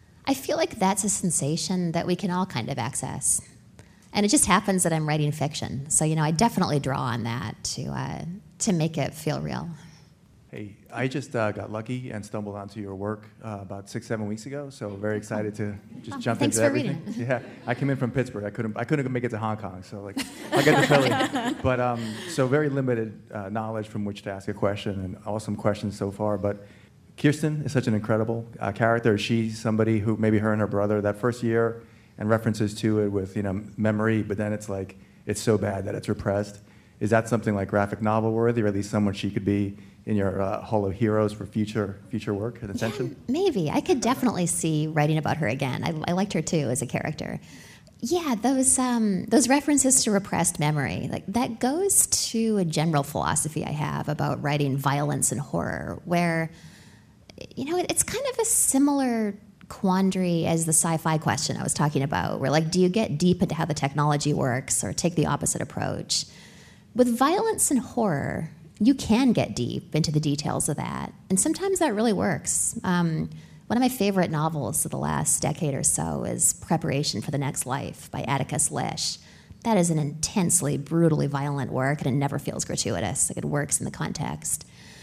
that's a sensation that we can all kind of access. And it just happens that I'm writing fiction. So, you know, I definitely draw on that to make it feel real. Hey, I just got lucky and stumbled onto your work about 6-7 weeks ago, so very excited to just jump into everything. Thanks for reading. Yeah, I came in from Pittsburgh. I couldn't make it to Hong Kong, so like I'll get to Philly. But so very limited knowledge from which to ask a question, and awesome questions so far. But Kirsten is such an incredible character. She's somebody who maybe her and her brother that first year, and references to it with memory, but then it's like it's so bad that it's repressed. Is that something like graphic novel worthy, or at least someone she could be in your Hall of Heroes for future work and attention? Yeah, maybe. I could definitely see writing about her again. I liked her too as a character. Yeah, those references to repressed memory, like that goes to a general philosophy I have about writing violence and horror, where, you know, it's kind of a similar quandary as the sci-fi question I was talking about, where like, do you get deep into how the technology works or take the opposite approach? With violence and horror, you can get deep into the details of that, and sometimes that really works. One of my favorite novels of the last decade or so is Preparation for the Next Life by Atticus Lish. That is an intensely, brutally violent work, and it never feels gratuitous. Like, it works in the context.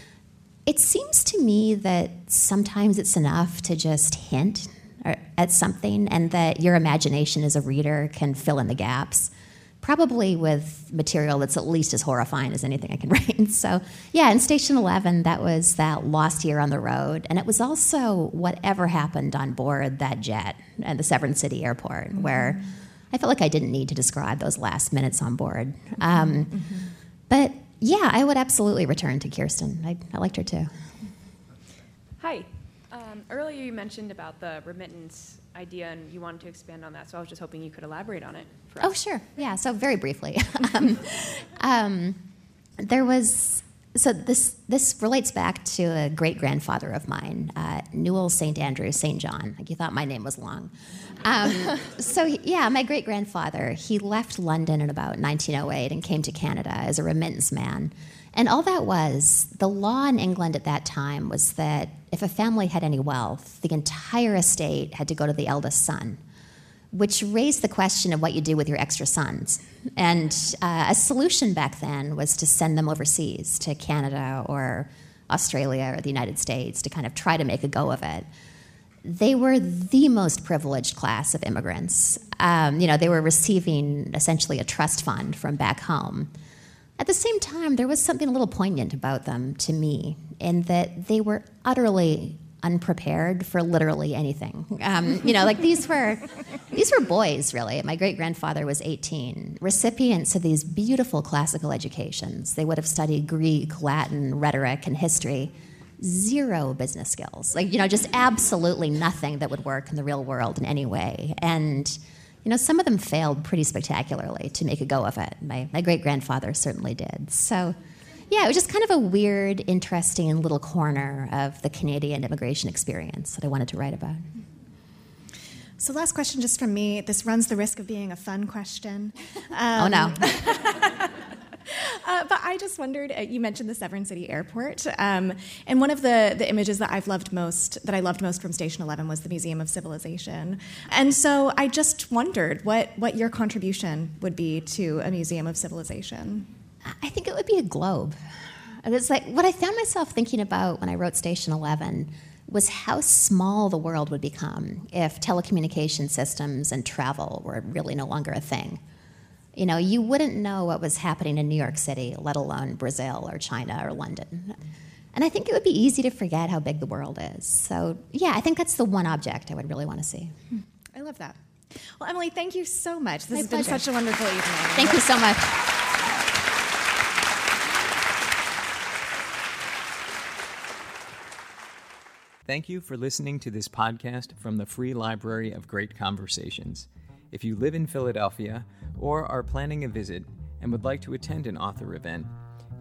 It seems to me that sometimes it's enough to just hint at something, and that your imagination as a reader can fill in the gaps, probably with material that's at least as horrifying as anything I can write. So, yeah, in Station 11, that was that lost year on the road, and it was also whatever happened on board that jet at the Severn City Airport, where I felt like I didn't need to describe those last minutes on board. But, yeah, I would absolutely return to Kirsten. I liked her, too. Hi. Earlier you mentioned about the remittance idea, and you wanted to expand on that, so I was just hoping you could elaborate on it for us. Oh, sure. Yeah, so very briefly. So this relates back to a great-grandfather of mine, Newell St. Andrew St. John. Like, you thought my name was long. So, yeah, my great-grandfather, he left London in about 1908 and came to Canada as a remittance man. And all that was, the law in England at that time was that if a family had any wealth, the entire estate had to go to the eldest son, which raised the question of what you do with your extra sons. And a solution back then was to send them overseas to Canada or Australia or the United States to kind of try to make a go of it. They were the most privileged class of immigrants. They were receiving essentially a trust fund from back home. At the same time, there was something a little poignant about them to me, in that they were utterly unprepared for literally anything. These were boys, really. My great-grandfather was 18, recipients of these beautiful classical educations. They would have studied Greek, Latin, rhetoric, and history. Zero business skills. Just absolutely nothing that would work in the real world in any way. And some of them failed pretty spectacularly to make a go of it. My great-grandfather certainly did. So, yeah, it was just kind of a weird, interesting little corner of the Canadian immigration experience that I wanted to write about. So last question just from me. This runs the risk of being a fun question. Oh, no. But I just wondered, you mentioned the Severn City Airport, and one of the images that I loved most from Station 11 was the Museum of Civilization. And so I just wondered what your contribution would be to a Museum of Civilization. I think it would be a globe. It's like what I found myself thinking about when I wrote Station 11 was how small the world would become if telecommunication systems and travel were really no longer a thing. You know, you wouldn't know what was happening in New York City, let alone Brazil or China or London. And I think it would be easy to forget how big the world is. So, yeah, I think that's the one object I would really want to see. I love that. Well, Emily, thank you so much. This My has been pleasure. such a wonderful evening. Thank you so much. Thank you for listening to this podcast from the Free Library of Great Conversations. If you live in Philadelphia or are planning a visit and would like to attend an author event,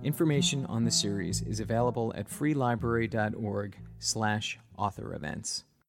information on the series is available at freelibrary.org/author events.